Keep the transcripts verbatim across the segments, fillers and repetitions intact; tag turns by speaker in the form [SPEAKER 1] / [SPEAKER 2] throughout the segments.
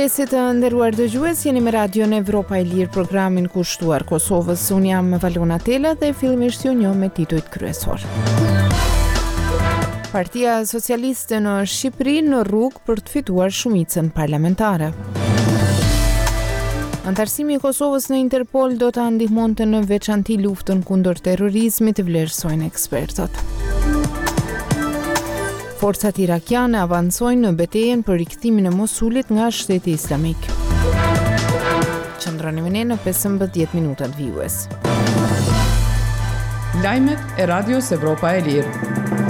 [SPEAKER 1] Mirëmëngjesit të nderuar dëgjues, jeni me Radion Evropa e Lirë, programin kushtuar Kosovës. Unë jam Valona Tela dhe fillimisht ju njoh me titujt kryesor. Partia Socialiste në Shqipëri në rrugë për të fituar shumicën parlamentare. Antarësimi i Kosovës në Interpol do ta ndihmonte në veçanti luftën kundër terrorizmit, vlerësojnë ekspertët. Forcat irakiane avancojnë në betejën për rikthimin e Mosulit nga Shteti Islamik. Qëndroni me ne në pesëmbëdhjetë minutat vijues.
[SPEAKER 2] Lajmet e Radios Evropa e Lirë.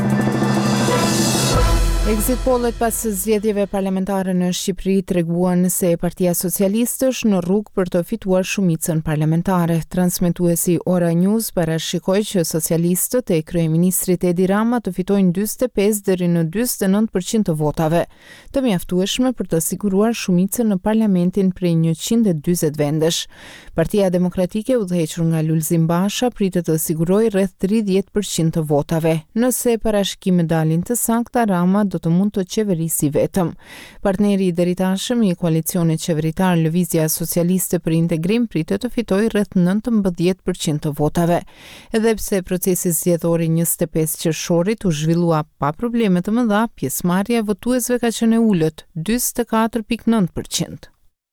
[SPEAKER 1] Exit pollet pas zgjedhjeve parlamentare në Shqipëri treguan se Partia Socialiste është në rrugë për të fituar shumicën parlamentare. Transmetuesi Ora News parashikoi që socialistët e kryeministrit Edi Rama të fitojnë njëzet e pesë deri në njëzet e nëntë përqind të votave, të mjaftueshme për të siguruar shumicën në parlamentin prej njëqind e dyzet vendesh. Partia Demokratike, udhëhequr nga Lulzim Basha, pritet të sigurojë rreth tridhjetë përqind të votave. Nëse parashikimet dalin të sakta, Rama do të mund të qeverisi vetëm. Partneri i deritashëm i koalicionit qeveritar Lëvizja Socialiste për Integrim pritet të fitojë rreth nëntëmbëdhjetë përqind të votave. Edhe pse procesi zgjedhor i njëzet e pesë qershorit u zhvillua pa probleme të mëdha, pjesëmarrja e votuesve ka qenë e ulët, njëzet e katër pikë nëntë përqind.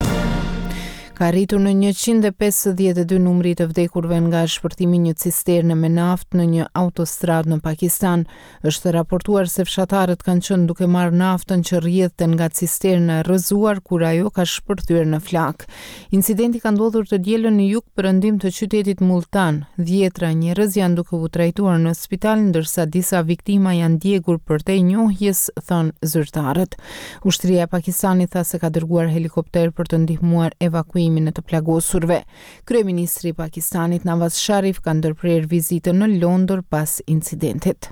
[SPEAKER 1] Ka rritur në njëqind e pesëdhjetë e dy numri të vdekurve nga shpërtimi një cisterne me naftë në një autostradë në Pakistan. Është raportuar se fshatarët kanë qenë duke marrë naftën që rrjedhte nga cisterna e rrëzuar kur ajo ka shpërthyer në flak. Incidenti ka ndodhur të dielën në jug perëndim të qytetit Multan. Dhjetra njerëz janë duke u trajtuar në spital, ndërsa disa viktima janë djegur për te njohjes, thënë zyrtarët. Ushtria e Pakistanit tha se ka dërguar helikopter për të ndihmuar evakuimin e të plagosurve. Kryeministri i Pakistanit Nawaz Sharif ka ndërprer vizitën në Londër pas incidentit.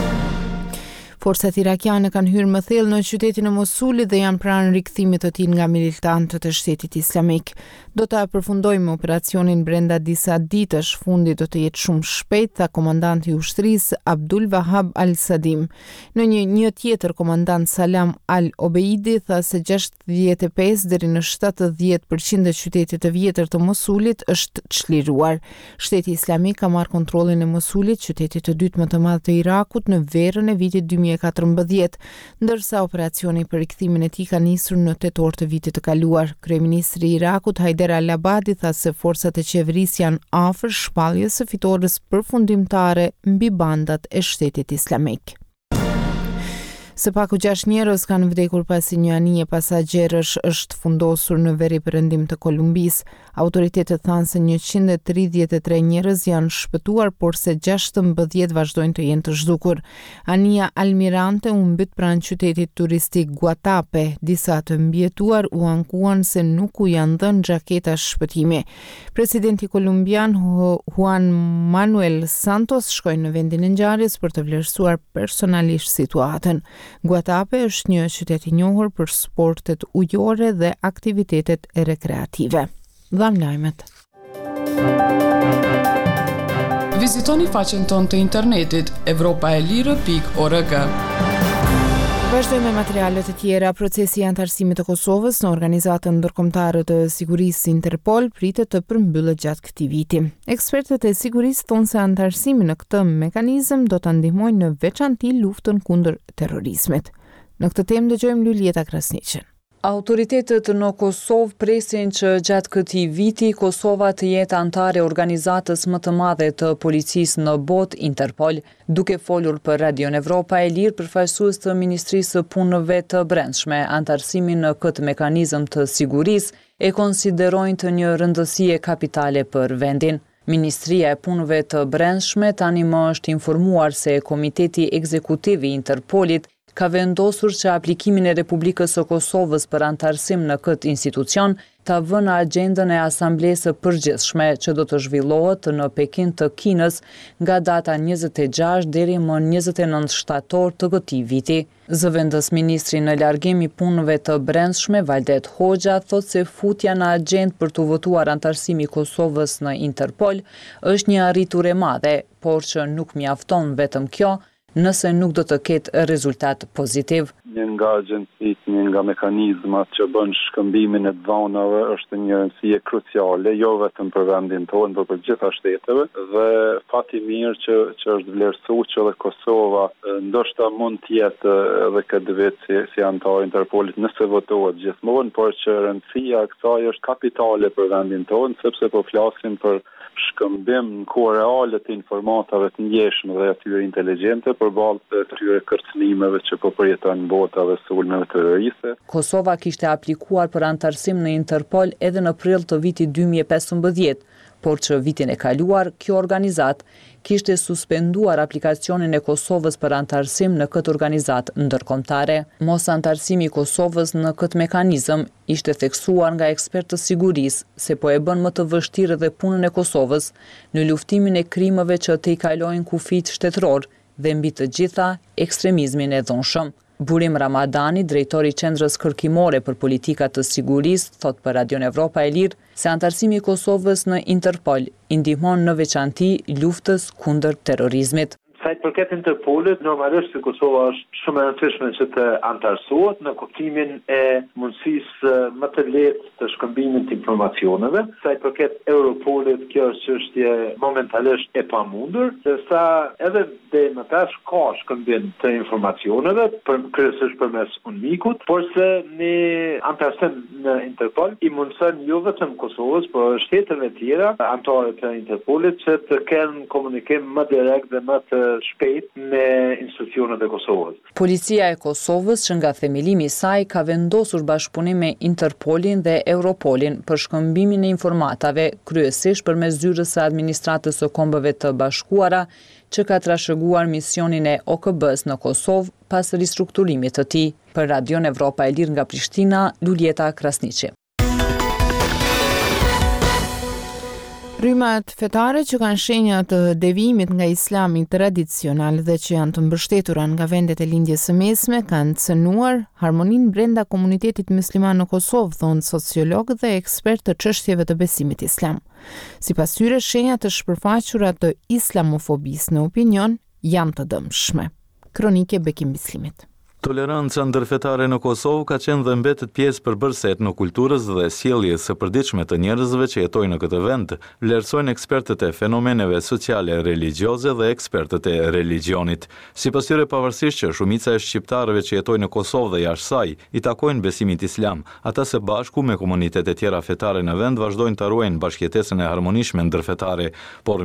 [SPEAKER 1] Forcat irakiane kanë hyrë më thellë në qytetin e Mosulit dhe janë pranë rikthimit të tij nga militantët e Shtetit Islamik. Do ta përfundojmë operacionin brenda disa ditësh, fundi do të jetë shumë shpejt, tha komandanti i ushtrisë Abdul Wahab Al-Sadim. Në një një tjetër, komandant Salam Al-Obeidi tha se gjashtëdhjetë e pesë deri në shtatëdhjetë përqind e qytetit të vjetër të Mosulit është çliruar. Shteti Islamik ka marrë kontrollin e Mosulit, qytetit të dytë më të madh të Irakut, në verën e vitit dy mijë e katërmbëdhjetë, ndërsa operacioni për rikthimin e tij ka nisur në tetor të vitit të kaluar. Kryeministri i Irakut Haider al-Abadi tha se forcat e qeverisë janë afër shpalljes së fitores përfundimtare mbi bandat e Shtetit Islamik. Së paku gjashtë njerëz kanë vdekur pasi një anije pasagjerësh është fundosur në veri perëndim të Kolumbisë. Autoritetet thanë se njëqind e tridhjetë e tre njerëz janë shpëtuar, por se gjashtëmbëdhjetë vazhdojnë të jenë të zhdukur. Anija Almirante u mbyt pranë qytetit turistik Guatape. Disa të mbijetuar u ankuan se nuk u janë dhënë xhaketa shpëtimi. Presidenti kolumbian Juan Manuel Santos shkoi në vendin e ngjarjes për të vlerësuar personalisht situatën. Guatape është një qytet i njohur për sportet ujore dhe aktivitetet e rekreative. Dham lajmet.
[SPEAKER 2] Vizitoni faqen tonë të internetit evropa e lirë pikë org.
[SPEAKER 1] Vazhdojmë me materialet e tjera. Procesi i antarësimit të Kosovës në Organizatën Ndërkombëtare të Sigurisë Interpol pritet të përmbyllet gjatë këtij viti. Ekspertët e sigurisë thonë se antarësimi në këtë mekanizëm do ta ndihmojë në veçanti luftën kundër terrorizmit. Në këtë temë dëgjojmë Lulieta Krasniqen.
[SPEAKER 3] Autoritetet në Kosovë presin që gjatë këtij viti Kosova të jetë antare organizatës më të madhe të policisë në botë, Interpol. Duke folur për Radion Evropa e Lirë, përfaqësues të Ministrisë së Punëve të Brendshme, antarësimin në këtë mekanizëm të sigurisë e konsiderojnë të një rëndësie kapitale për vendin. Ministria e Punëve të Brendshme tani më është informuar se Komiteti Ekzekutiv i Interpolit ka vendosur që aplikimin e Republikës së Kosovës për antarësim në këtë institucion ta vënë në agjendën e Asamblesë së Përgjithshme që do të zhvillohet në Pekin të Kinës nga data njëzet e gjashtë deri më njëzet e nëntë shtator të këtij viti. Zëvendës ministri në largim i punëve të brendshme Valdet Hoxha thot se futja në agjendë për të votuar antarësimi i Kosovës në Interpol është një arritur e madhe, por që nuk mjafton vetëm kjo nëse nuk do të ketë rezultat pozitiv.
[SPEAKER 4] një nga agjencitë, një nga mekanizmat që bën shkëmbimin e dhonave është një rëndësie kruciale, jo vetëm për vendin tonë, por për gjitha shteteve, dhe fati mirë që, që është vlerësuar që edhe Kosova ndoshta mund të jetë edhe këtë vit si, si antar Interpolit nëse votohet gjithmonë, por që rëndësia e kësaj është kapitale për vendin tonë, sepse po flasim për shkëmbim në kohë reale të informatave të ndjeshme dhe atyre inteligjente përballë të atyre kërcënimeve që po përjetojnë bota dhe sulmeve terroriste.
[SPEAKER 3] Kosova kishte aplikuar për antarësim në Interpol edhe në prill të vitit dy mijë e pesëmbëdhjetë, por që vitin e kaluar kjo organizat kishte suspenduar aplikacionin e Kosovës për antarësim në këtë organizat ndërkombëtare. Mos antarësimi i Kosovës në këtë mekanizëm ishte theksuar nga ekspertë të sigurisë se po e bën më të vështirë dhe punën e Kosovës në luftimin e krimeve që të i kalojnë kufit shtetëror dhe mbi të gjitha ekstremizmin e dhunshëm. Burim Ramadani, drejtori i Qendrës Kërkimore për Politika të Sigurisë, thot për Radion Evropa e Lirë se antarësimi i Kosovës në Interpol i ndihmon në veçanti luftës kundër terrorizmit.
[SPEAKER 5] Sa i përket Interpolit, normalisht se Kosova është shumë e rëndësishme që të antarësohet në kuptimin e mundësisë më të lehtë të shkëmbimit të informacioneve. Sa i përket Europolit, kjo është çështje momentalisht e pamundur, sesa edhe deri më tash ka shkëmbim të informacioneve, për kryesisht përmes UNMIK-ut, por se ne antarësim në Interpol i mundson jo vetëm Kosovës, por shteteve tjera anëtare të Interpolit që të kenë komunikim më direkt dhe më të shpejt me institucionet e Kosovës.
[SPEAKER 3] Policia e Kosovës që nga themelimi i saj ka vendosur bashkëpunim me Interpolin dhe Europolin për shkëmbimin e informatave, kryesisht përmes zyrës së administratës së Kombeve të Bashkuara, që ka trashëguar misionin e O K B-s në Kosovë pas ristrukturimit të tij. Për Radion Evropa e Lirë nga Prishtina, Luljeta Krasniqi.
[SPEAKER 1] Rrymat fetare që kanë shenja të devijimit nga Islami tradicional dhe që janë të mbështetura nga vendet e lindjes së mesme kanë cënuar harmoninë brenda komunitetit musliman në Kosovë, thonë sociologë dhe ekspertë të çështjeve të besimit islam. Sipas tyre, shenjat të shpërfaqura të islamofobisë në opinion janë të dëmshme. Kronike Bekim Bislimit.
[SPEAKER 6] Toleranca ndërfetare në Kosovë ka qenë dhe mbetet pjesë përbërëset në kulturës dhe sjelljes së përditshme të njerëzve që jetojnë në këtë vend, vlerësojnë ekspertët e fenomeneve sociale religjioze dhe ekspertët e religionit. Sipas tyre, pavarësisht që shumica e shqiptarëve që jetojnë në Kosovë dhe jashtë saj i takojnë besimit islam, ata së bashku me komunitete tjera fetare në vend vazhdojnë të ruajnë bashkëjetesën e harmonishme ndërfetare, por